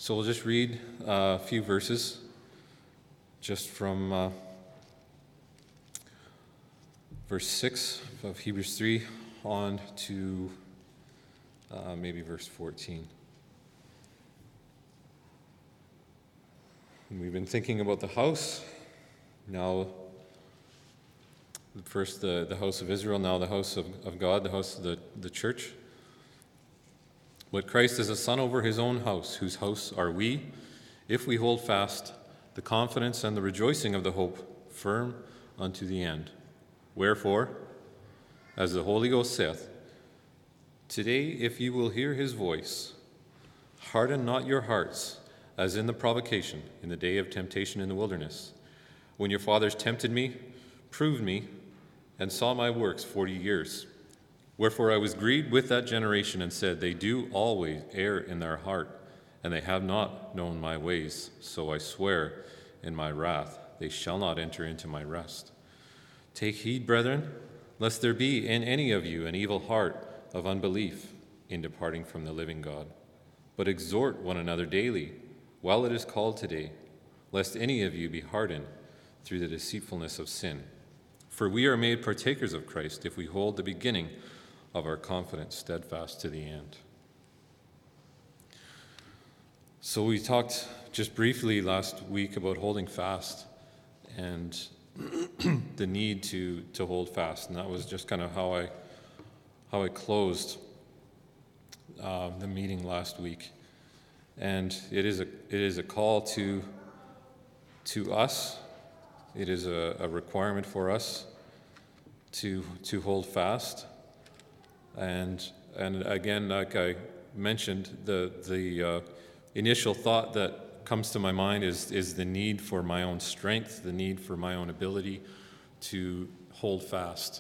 So we'll just read a few verses just from verse 6 of Hebrews 3 on to maybe verse 14. And we've been thinking about the house. Now, first the house of Israel, now the house of God, the house of the church. But Christ is a son over his own house, whose house are we, if we hold fast the confidence and the rejoicing of the hope firm unto the end. Wherefore, as the Holy Ghost saith, today if you will hear his voice, harden not your hearts, as in the provocation, in the day of temptation in the wilderness, when your fathers tempted me, proved me, and saw my works 40 years. Wherefore I was grieved with that generation, and said, they do always err in their heart, and they have not known my ways. So I swear in my wrath, they shall not enter into my rest. Take heed, brethren, lest there be in any of you an evil heart of unbelief in departing from the living God. But exhort one another daily, while it is called today, lest any of you be hardened through the deceitfulness of sin. For we are made partakers of Christ if we hold the beginning of our confidence steadfast to the end. So we talked just briefly last week about holding fast and the need to hold fast, and that was just kind of how I closed the meeting last week. And it is a call to us. It is a requirement for us to hold fast. And again, like I mentioned, the initial thought that comes to my mind is the need for my own strength, the need for my own ability to hold fast.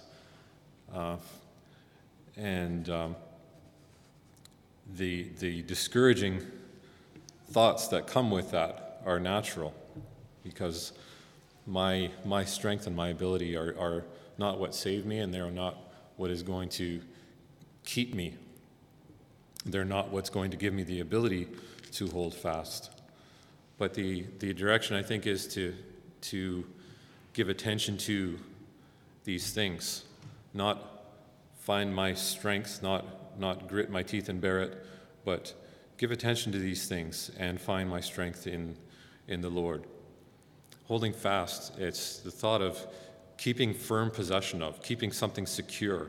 The discouraging thoughts that come with that are natural, because my strength and my ability are not what saved me, and they are not what is going to keep me. They're not what's going to give me the ability to hold fast. But the direction, I think, is to give attention to these things, not find my strength, not grit my teeth and bear it, but give attention to these things and find my strength in the Lord. Holding fast, it's the thought of keeping firm possession of, keeping something secure.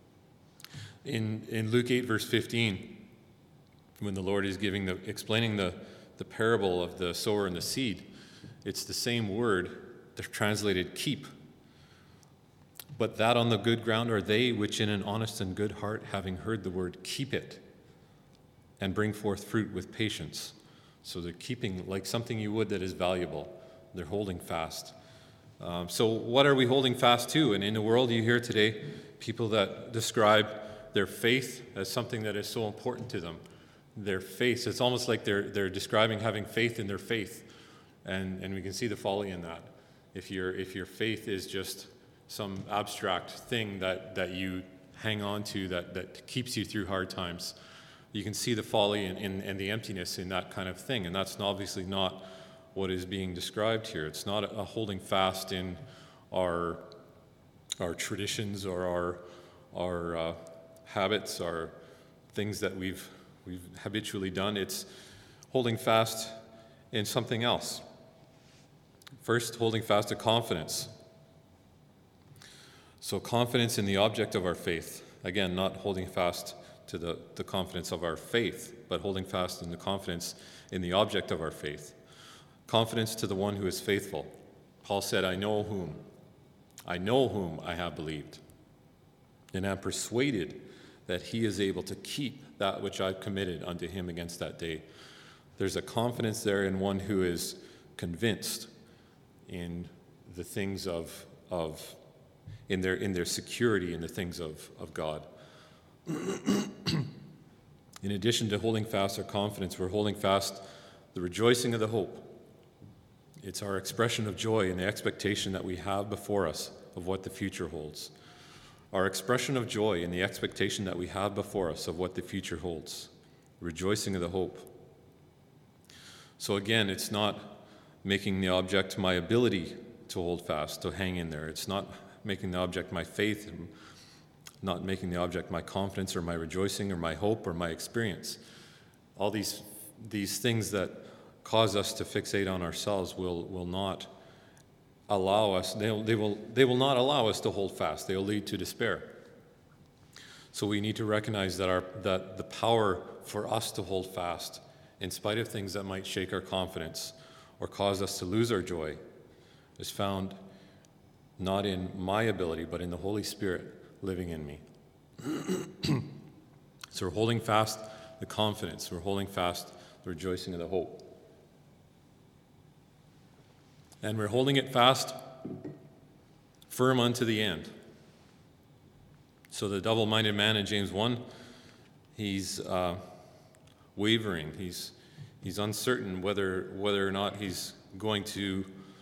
In Luke 8, verse 15, when the Lord is explaining the parable of the sower and the seed, it's the same word. They're translated keep. But that on the good ground are they which in an honest and good heart, having heard the word, keep it, and bring forth fruit with patience. So they're keeping like something you would that is valuable. They're holding fast. So what are we holding fast to? And in the world you hear today, people that describe their faith as something that is so important to them. Their faith, it's almost like they're describing having faith in their faith. And we can see the folly in that. If your faith is just some abstract thing that you hang on to that keeps you through hard times, you can see the folly and the emptiness in that kind of thing. And that's obviously not what is being described here. It's not a holding fast in our traditions or our habits, our things that we've habitually done. It's holding fast in something else. First, holding fast to confidence. So confidence in the object of our faith. Again, not holding fast to the confidence of our faith, but holding fast in the confidence in the object of our faith. Confidence to the one who is faithful. Paul said, I know whom I have believed, and am persuaded that he is able to keep that which I've committed unto him against that day. There's a confidence there in one who is convinced in the things in their security in the things of God. In addition to holding fast our confidence, we're holding fast the rejoicing of the hope. It's our expression of joy in the expectation that we have before us of what the future holds. Our expression of joy in the expectation that we have before us of what the future holds. Rejoicing of the hope. So again, it's not making the object my ability to hold fast, to hang in there. It's not making the object my faith, and not making the object my confidence or my rejoicing or my hope or my experience. All these things that cause us to fixate on ourselves will not allow us, they will not allow us to hold fast. They will lead to despair. So we need to recognize that the power for us to hold fast, in spite of things that might shake our confidence or cause us to lose our joy, is found not in my ability, but in the Holy Spirit living in me. So we're holding fast the confidence. We're holding fast the rejoicing of the hope. And we're holding it fast, firm unto the end. So the double-minded man in James 1, he's wavering. He's uncertain whether or not he's going to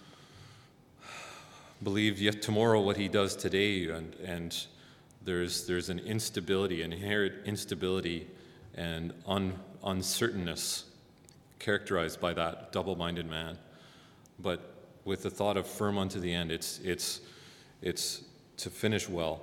believe yet tomorrow what he does today, and there's an instability, an inherent instability and uncertainness characterized by that double-minded man. But with the thought of firm unto the end, it's to finish well,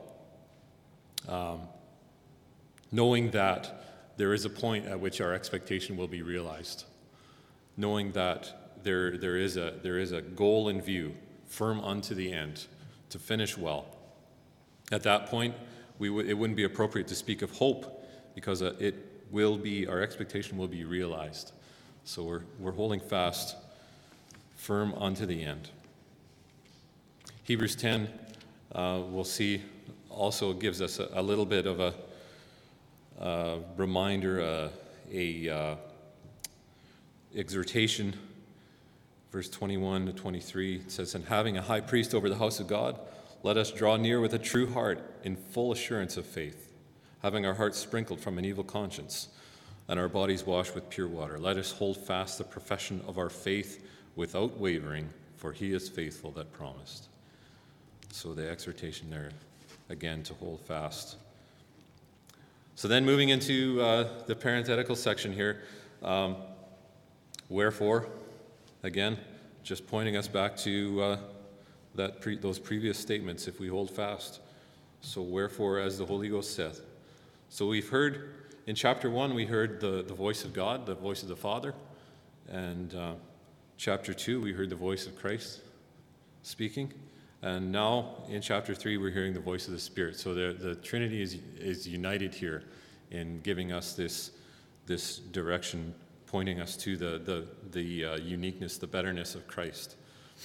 knowing that there is a point at which our expectation will be realized, knowing that there is a goal in view, firm unto the end, to finish well. At that point, it wouldn't be appropriate to speak of hope, because our expectation will be realized. So we're holding fast, firm unto the end. Hebrews 10, we'll see, also gives us a little bit of a reminder, a exhortation. Verse 21 to 23, it says, "And having a high priest over the house of God, let us draw near with a true heart in full assurance of faith, having our hearts sprinkled from an evil conscience and our bodies washed with pure water. Let us hold fast the profession of our faith without wavering, for he is faithful that promised." So the exhortation there, again, to hold fast. So then moving into the parenthetical section here, wherefore, again, just pointing us back to those previous statements, if we hold fast. So wherefore, as the Holy Ghost saith. So we've heard, in chapter 1, we heard the voice of God, the voice of the Father. And chapter 2, we heard the voice of Christ speaking. And now, in chapter 3, we're hearing the voice of the Spirit. So the Trinity is united here in giving us this direction, pointing us to the uniqueness, the betterness of Christ.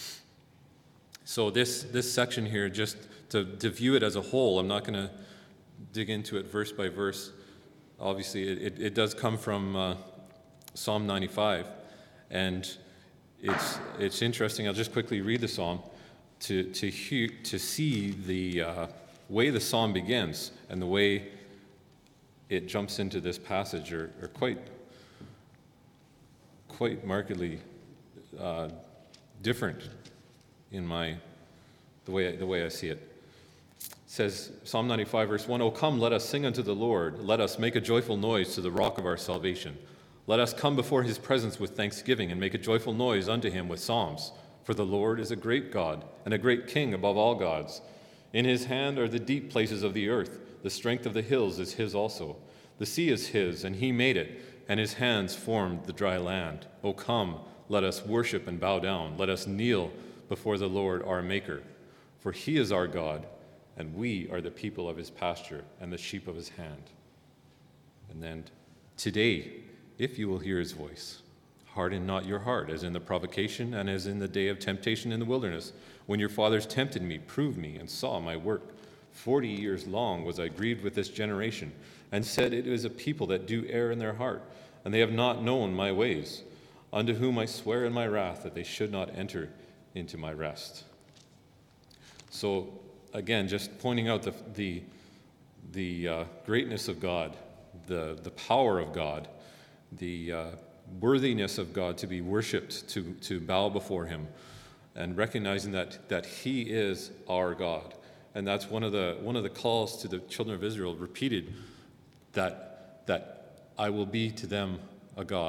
So this section here, just to view it as a whole, I'm not going to dig into it verse by verse. Obviously, it does come from Psalm 95, and it's interesting. I'll just quickly read the psalm to see the way the psalm begins and the way it jumps into this passage are quite markedly different in the way I see it. It says, Psalm 95, verse 1, "O come, let us sing unto the Lord. Let us make a joyful noise to the rock of our salvation. Let us come before his presence with thanksgiving and make a joyful noise unto him with psalms. For the Lord is a great God and a great King above all gods. In his hand are the deep places of the earth. The strength of the hills is his also. The sea is his, and he made it, and his hands formed the dry land. O come, let us worship and bow down. Let us kneel before the Lord our Maker. For he is our God, and we are the people of his pasture and the sheep of his hand." And then, "Today, if you will hear his voice, harden not your heart, as in the provocation and as in the day of temptation in the wilderness, when your fathers tempted me, proved me, and saw my work. 40 years long was I grieved with this generation, and said, It is a people that do err in their heart, and they have not known my ways, unto whom I swear in my wrath that they should not enter into my rest." So, again, just pointing out the greatness of God, the power of God, the worthiness of God to be worshipped, to bow before him, and recognizing that he is our God. And that's one of the calls to the children of Israel, repeated, that I will be to them a God,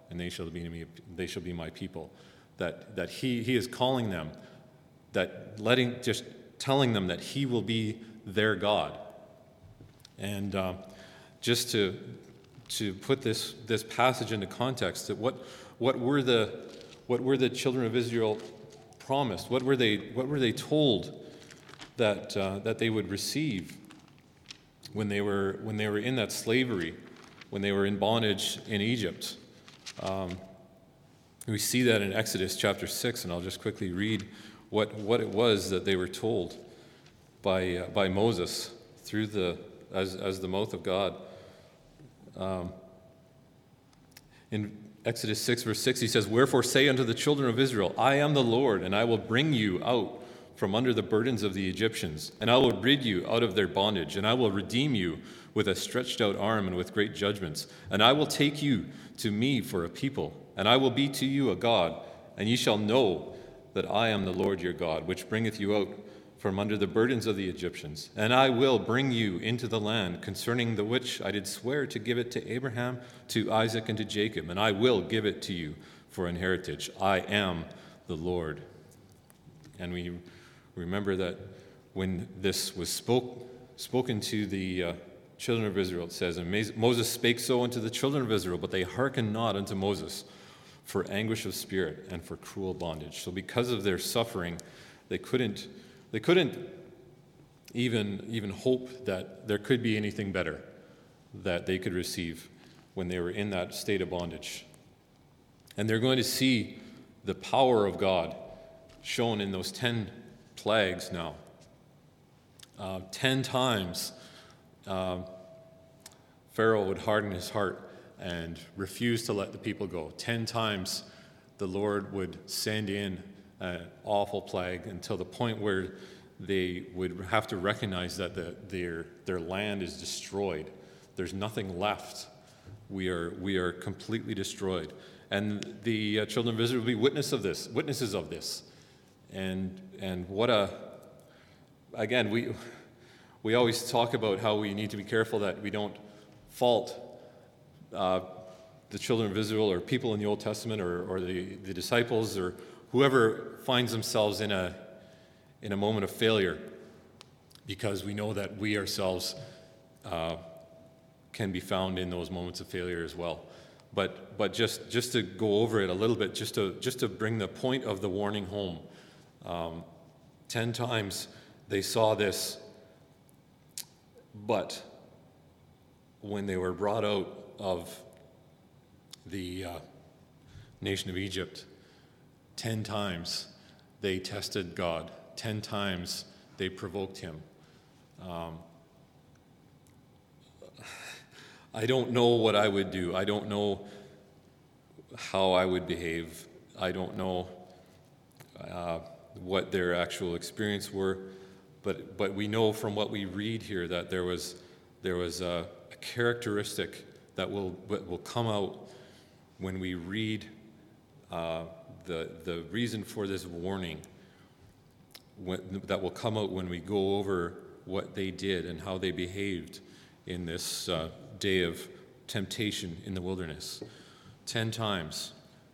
and they shall be my people. That he is calling them, just telling them that he will be their God. And just to put this passage into context, that what were the children of Israel promised? What were they told that they would receive when they were in that slavery, when they were in bondage in Egypt? We see that in Exodus chapter 6, and I'll just quickly read what it was that they were told by Moses through as the mouth of God. In Exodus 6, verse 6, he says, "Wherefore say unto the children of Israel, I am the Lord, and I will bring you out from under the burdens of the Egyptians, and I will rid you out of their bondage, and I will redeem you with a stretched out arm and with great judgments. And I will take you to me for a people, and I will be to you a God, and ye shall know that I am the Lord your God, which bringeth you out from under the burdens of the Egyptians. And I will bring you into the land concerning the which I did swear to give it to Abraham, to Isaac, and to Jacob, and I will give it to you for an heritage. I am the Lord." And we remember that when this was spoken to the children of Israel, it says, "And Moses spake so unto the children of Israel, but they hearkened not unto Moses for anguish of spirit and for cruel bondage." So because of their suffering, they couldn't even hope that there could be anything better that they could receive when they were in that state of bondage. And they're going to see the power of God shown in those 10 plagues now. 10 times Pharaoh would harden his heart and refuse to let the people go. 10 times the Lord would send in an awful plague until the point where they would have to recognize that their land is destroyed. There's nothing left. We are completely destroyed. And the children of Israel will be witnesses of this. And what again, we always talk about how we need to be careful that we don't fault the children of Israel or people in the Old Testament or the disciples or whoever finds themselves in a moment of failure, because we know that we ourselves can be found in those moments of failure as well. But just to go over it a little bit, just to bring the point of the warning home. 10 times they saw this, but when they were brought out of the nation of Egypt, 10 times they tested God. 10 times they provoked him. I don't know what I would do. I don't know how I would behave. I don't know what their actual experience were, but we know from what we read here that there was a characteristic that will come out when we read the reason for this warning, that will come out when we go over what they did and how they behaved in this day of temptation in the wilderness. 10 times.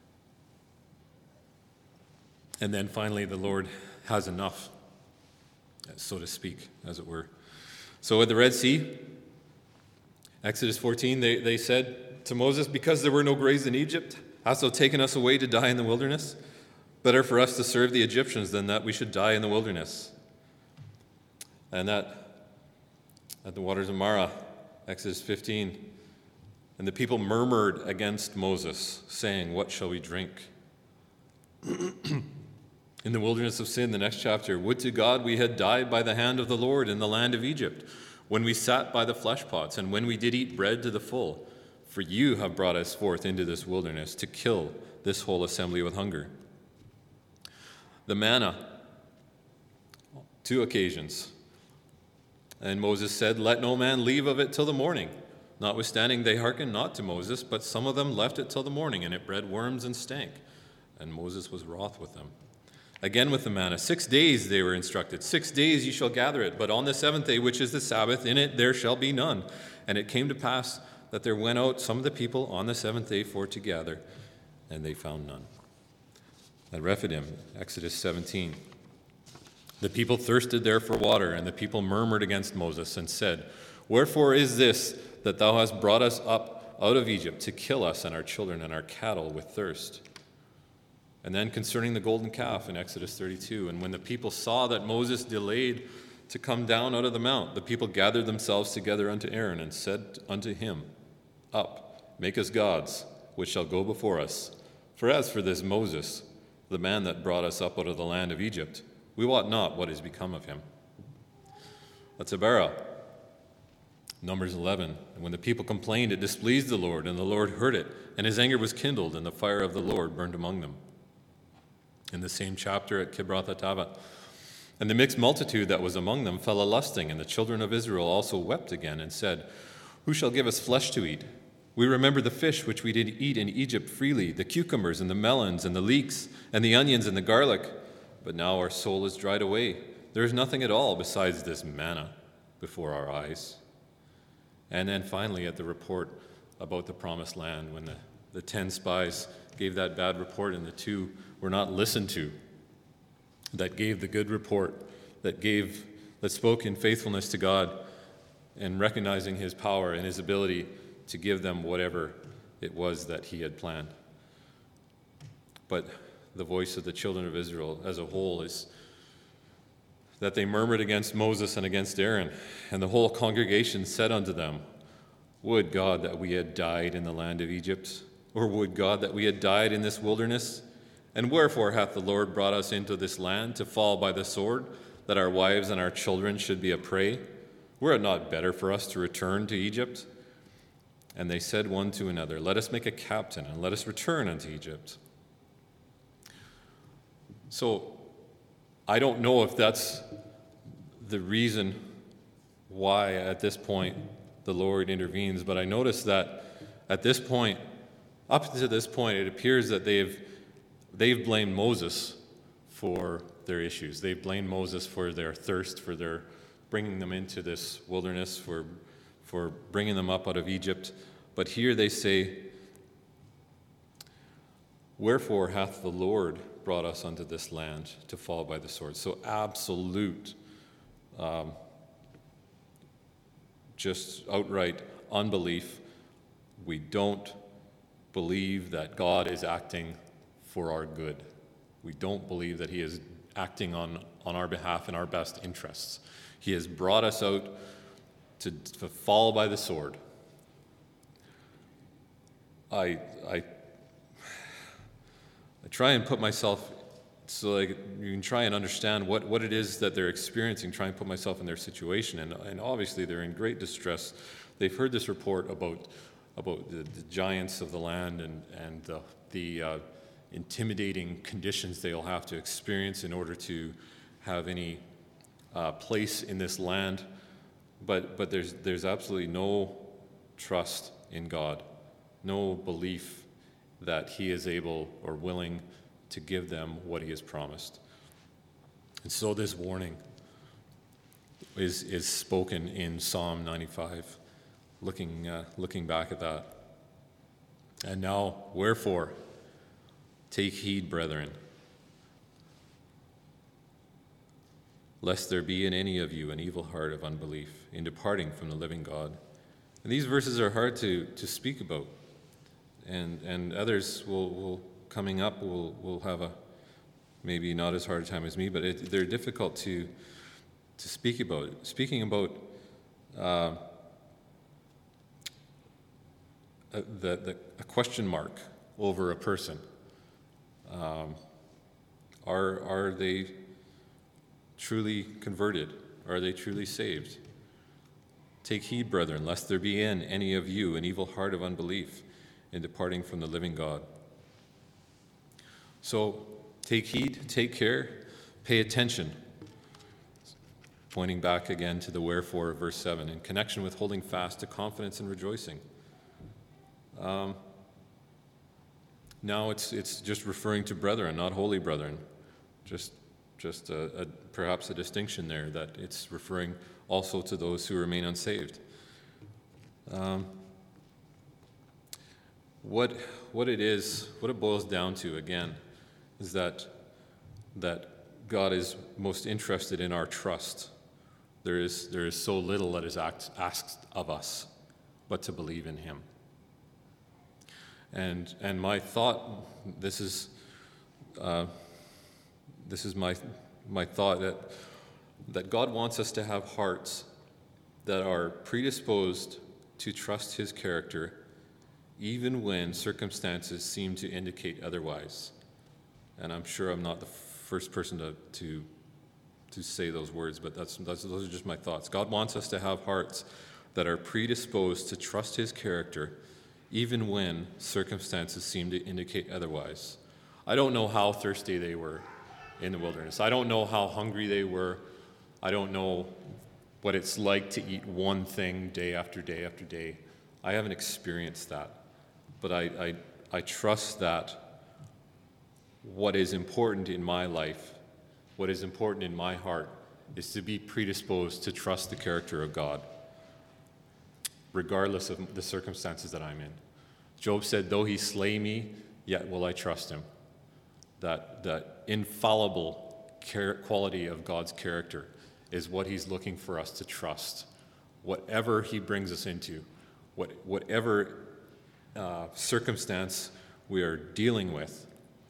And then finally the Lord has enough, so to speak, as it were. So at the Red Sea, Exodus 14, they said to Moses, "Because there were no graves in Egypt, hast thou taken us away to die in the wilderness? Better for us to serve the Egyptians than that we should die in the wilderness." And that at the waters of Marah, Exodus 15, "And the people murmured against Moses, saying, What shall we drink?" In the wilderness of Sin, the next chapter, "Would to God we had died by the hand of the Lord in the land of Egypt, when we sat by the flesh pots, and when we did eat bread to the full. For you have brought us forth into this wilderness to kill this whole assembly with hunger." The manna, 2 occasions. "And Moses said, Let no man leave of it till the morning. Notwithstanding they hearkened not to Moses, but some of them left it till the morning, and it bred worms and stank. And Moses was wroth with them." Again with the manna, 6 days they were instructed. 6 days ye shall gather it, but on the 7th day, which is the Sabbath, in it there shall be none. And it came to pass that there went out some of the people on the seventh day for to gather, and they found none. At Rephidim, Exodus 17. The people thirsted there for water, and the people murmured against Moses and said, "Wherefore is this that thou hast brought us up out of Egypt to kill us and our children and our cattle with thirst?" And then concerning the golden calf in Exodus 32, and when the people saw that Moses delayed to come down out of the mount, the people gathered themselves together unto Aaron and said unto him, "Up, make us gods, which shall go before us. For as for this Moses, the man that brought us up out of the land of Egypt, we wot not what is become of him." That's Abarah. Numbers 11. And when the people complained, it displeased the Lord, and the Lord heard it, and his anger was kindled, and the fire of the Lord burned among them. In the same chapter at Kibroth-hattaavah, and the mixed multitude that was among them fell a-lusting, and the children of Israel also wept again, and said, "Who shall give us flesh to eat? We remember the fish which we did eat in Egypt freely, the cucumbers and the melons and the leeks and the onions and the garlic. But now our soul is dried away. There is nothing at all besides this manna before our eyes." And then finally at the report about the promised land, when the 10 spies gave that bad report and the 2 were not listened to, that gave the good report, that spoke in faithfulness to God and recognizing his power and his ability to give them whatever it was that he had planned. But the voice of the children of Israel as a whole is that they murmured against Moses and against Aaron, and the whole congregation said unto them, "Would God that we had died in the land of Egypt, or would God that we had died in this wilderness? And wherefore hath the Lord brought us into this land to fall by the sword, that our wives and our children should be a prey? Were it not better for us to return to Egypt?" And they said one to another, "Let us make a captain, and let us return unto Egypt." So I don't know if that's the reason why at this point the Lord intervenes, but I notice that at this point, up to this point, it appears that they've blamed Moses for their issues. They've blamed Moses for their thirst, for their bringing them into this wilderness, for bringing them up out of Egypt. But here they say, "Wherefore hath the Lord brought us unto this land to fall by the sword?" So absolute, just outright unbelief. We don't believe that God is acting for our good. We don't believe that he is acting on our behalf in our best interests. He has brought us out to fall by the sword. I try and put myself, so like you can try and understand what it is that they're experiencing, try and put myself in their situation. And obviously they're in great distress. They've heard this report about the giants of the land and the intimidating conditions they'll have to experience in order to have any place in this land. But there's absolutely no trust in God, no belief that he is able or willing to give them what he has promised. And so this warning is spoken in Psalm 95, looking back at that. "And now, wherefore, take heed, brethren, lest there be in any of you an evil heart of unbelief in departing from the living God." And these verses are hard to speak about, and others will coming up will have a maybe not as hard a time as me, but they're difficult to speak about. Speaking about a question mark over a person. Are they truly converted? Are they truly saved? "Take heed, brethren, lest there be in any of you an evil heart of unbelief in departing from the living God." So take heed, take care, pay attention. Pointing back again to the wherefore of verse 7, in connection with holding fast to confidence and rejoicing. Now it's just referring to brethren, not holy brethren. Just perhaps a distinction there, that it's referring also to those who remain unsaved. what it boils down to, again, is that God is most interested in our trust. There is so little that is asked of us, but to believe in him. And my thought, this is my thought, that God wants us to have hearts that are predisposed to trust his character, even when circumstances seem to indicate otherwise. And I'm sure I'm not the first person to say those words, but those are just my thoughts. God wants us to have hearts that are predisposed to trust his character, even when circumstances seem to indicate otherwise. I don't know how thirsty they were in the wilderness. I don't know how hungry they were. I don't know what it's like to eat one thing day after day after day. I haven't experienced that. But I trust that what is important in my life, what is important in my heart, is to be predisposed to trust the character of God, regardless of the circumstances that I'm in. Job said, though he slay me, yet will I trust him. That infallible quality of God's character is what he's looking for us to trust. Whatever he brings us into, whatever circumstance we are dealing with.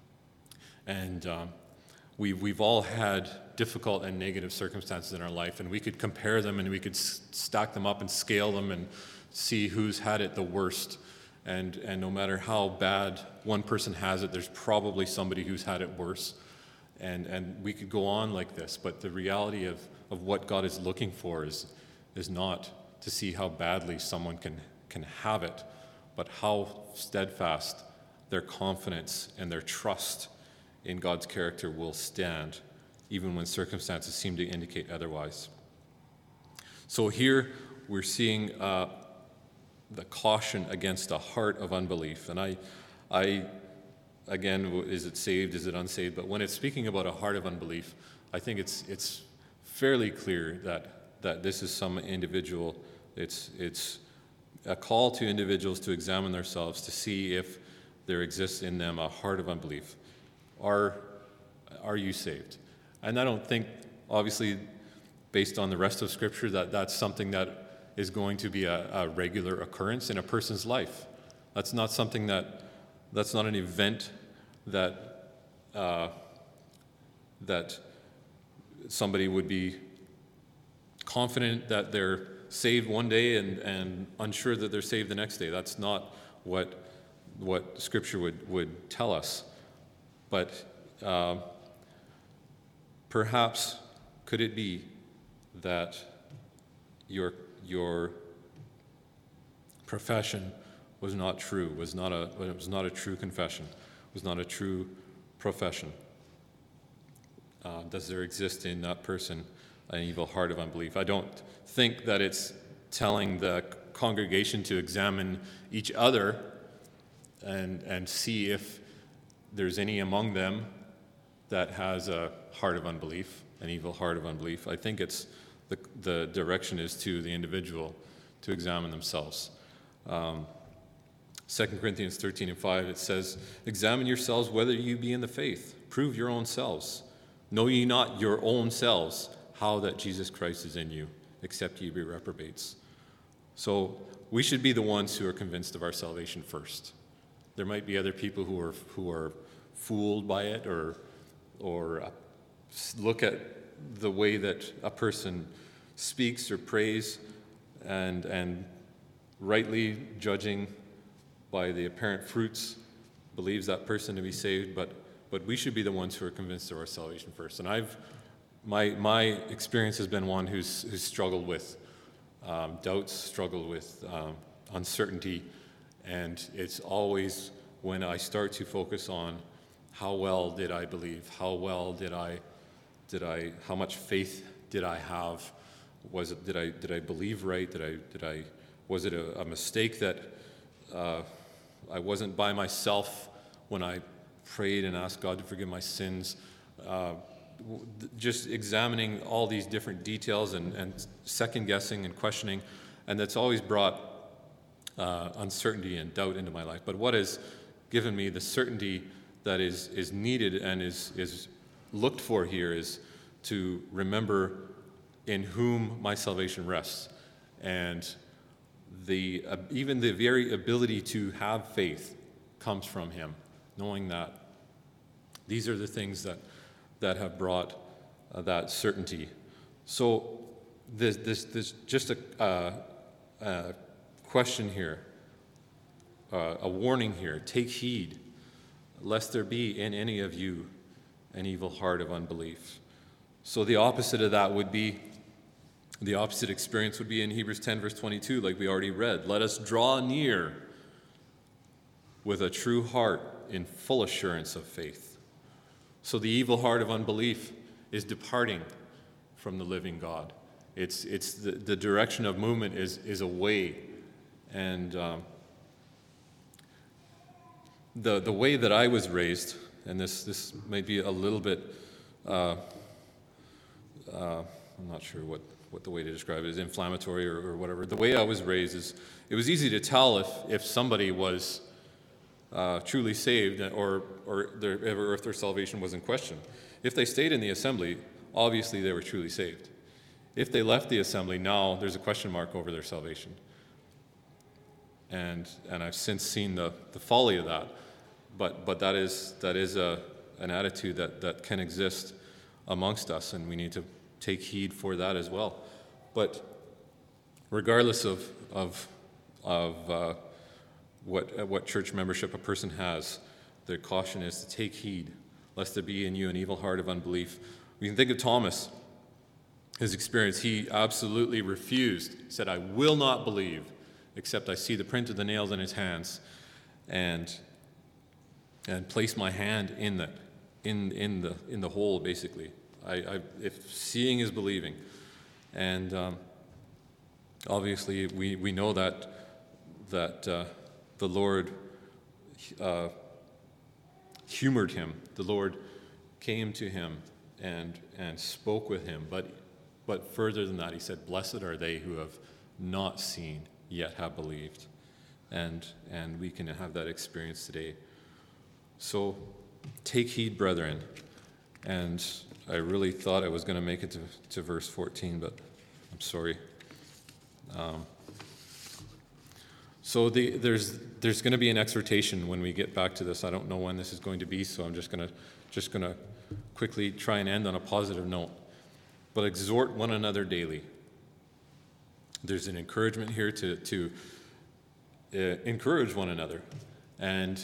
And we've all had difficult and negative circumstances in our life, and we could compare them and we could stack them up and scale them and see who's had it the worst. And no matter how bad one person has it, there's probably somebody who's had it worse. And we could go on like this, but the reality of what God is looking for is not to see how badly someone can have it, but how steadfast their confidence and their trust in God's character will stand, even when circumstances seem to indicate otherwise. So here we're seeing the caution against a heart of unbelief. And I again, is it saved, is it unsaved? But when it's speaking about a heart of unbelief, I think it's fairly clear that this is some individual. It's a call to individuals to examine themselves to see if there exists in them a heart of unbelief. Are you saved? And I don't think, obviously, based on the rest of Scripture, that's something that is going to be a regular occurrence in a person's life. That's not something that's not an event that somebody would be confident that they're saved one day and unsure that they're saved the next day. That's not what Scripture would tell us. But perhaps could it be that your profession was not true, was not a true confession, was not a true profession? Does there exist in that person an evil heart of unbelief? I don't think that it's telling the congregation to examine each other and see if there's any among them that has a heart of unbelief, an evil heart of unbelief. I think it's the direction is to the individual to examine themselves. 2 Corinthians 13:5, it says, "Examine yourselves whether you be in the faith. Prove your own selves. Know ye not your own selves how that Jesus Christ is in you, except ye be reprobates." So we should be the ones who are convinced of our salvation first. There might be other people who are fooled by it or look at the way that a person speaks or prays and rightly judging by the apparent fruits believes that person to be saved, but we should be the ones who are convinced of our salvation first. And my experience has been one who's struggled with doubts, struggled with uncertainty, and it's always when I start to focus on how well did I believe, how much faith did I have? Did I believe right? Was it a mistake that I wasn't by myself when I prayed and asked God to forgive my sins? Just examining all these different details and second guessing and questioning, and that's always brought uncertainty and doubt into my life, but what has given me the certainty that is needed and is looked for here is to remember in whom my salvation rests, and even the very ability to have faith comes from him, knowing that these are the things that have brought that certainty. So this just a question here, a warning here: take heed, lest there be in any of you an evil heart of unbelief. So the opposite of that would be, the opposite experience would be in Hebrews 10, verse 22, like we already read. Let us draw near with a true heart in full assurance of faith. So the evil heart of unbelief is departing from the living God. It's the direction of movement is away. And the way that I was raised, and this may be a little bit, I'm not sure what the way to describe it is, inflammatory or whatever. The way I was raised is, it was easy to tell if somebody was truly saved or if their salvation was in question. If they stayed in the assembly, obviously they were truly saved. If they left the assembly, now there's a question mark over their salvation. And I've since seen the folly of that. But that is an attitude that can exist amongst us, and we need to take heed for that as well. But regardless of what church membership a person has, the caution is to take heed, lest there be in you an evil heart of unbelief. We can think of Thomas, his experience. He absolutely refused. He said, I will not believe except I see the print of the nails in his hands and place my hand in the hole, basically. If seeing is believing. And obviously we know that the Lord humored him. The Lord came to him and spoke with him. But further than that, he said, blessed are they who have not seen, yet have believed. And we can have that experience today. So take heed, brethren. And I really thought I was going to make it to verse 14, but I'm sorry. So there's going to be an exhortation when we get back to this. I don't know when this is going to be, so I'm just going to quickly try and end on a positive note. But exhort one another daily. There's an encouragement here to encourage one another. And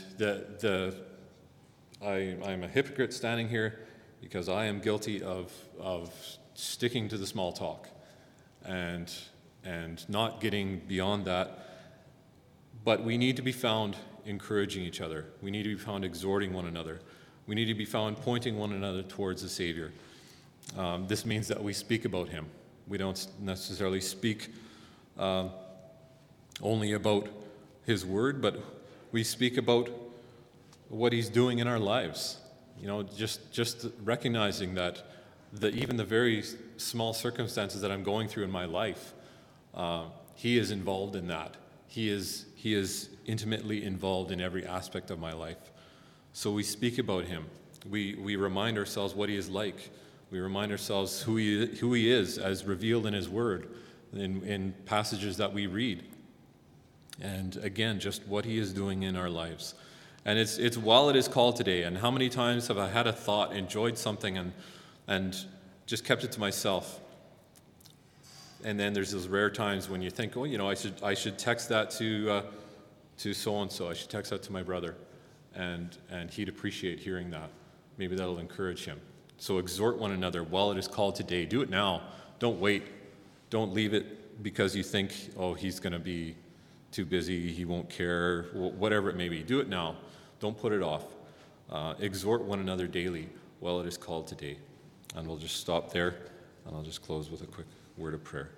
I'm a hypocrite standing here because I am guilty of sticking to the small talk and not getting beyond that. But we need to be found encouraging each other. We need to be found exhorting one another. We need to be found pointing one another towards the Savior. This means that we speak about him. We don't necessarily speak only about his word, but we speak about what he's doing in our lives. You know, just recognizing that even the very small circumstances that I'm going through in my life, he is involved in that. He is intimately involved in every aspect of my life. So we speak about him. We remind ourselves what he is like. We remind ourselves who he is as revealed in his word, in passages that we read. And again, just what he is doing in our lives. And it's while it is called today, and how many times have I had a thought, enjoyed something, and just kept it to myself. And then there's those rare times when you think, oh, you know, I should text that to so-and-so. I should text that to my brother. And he'd appreciate hearing that. Maybe that'll encourage him. So exhort one another while it is called today. Do it now. Don't wait. Don't leave it because you think, oh, he's going to be too busy, he won't care, whatever it may be. Do it now. Don't put it off. Exhort one another daily while it is called today. And we'll just stop there, and I'll just close with a quick word of prayer.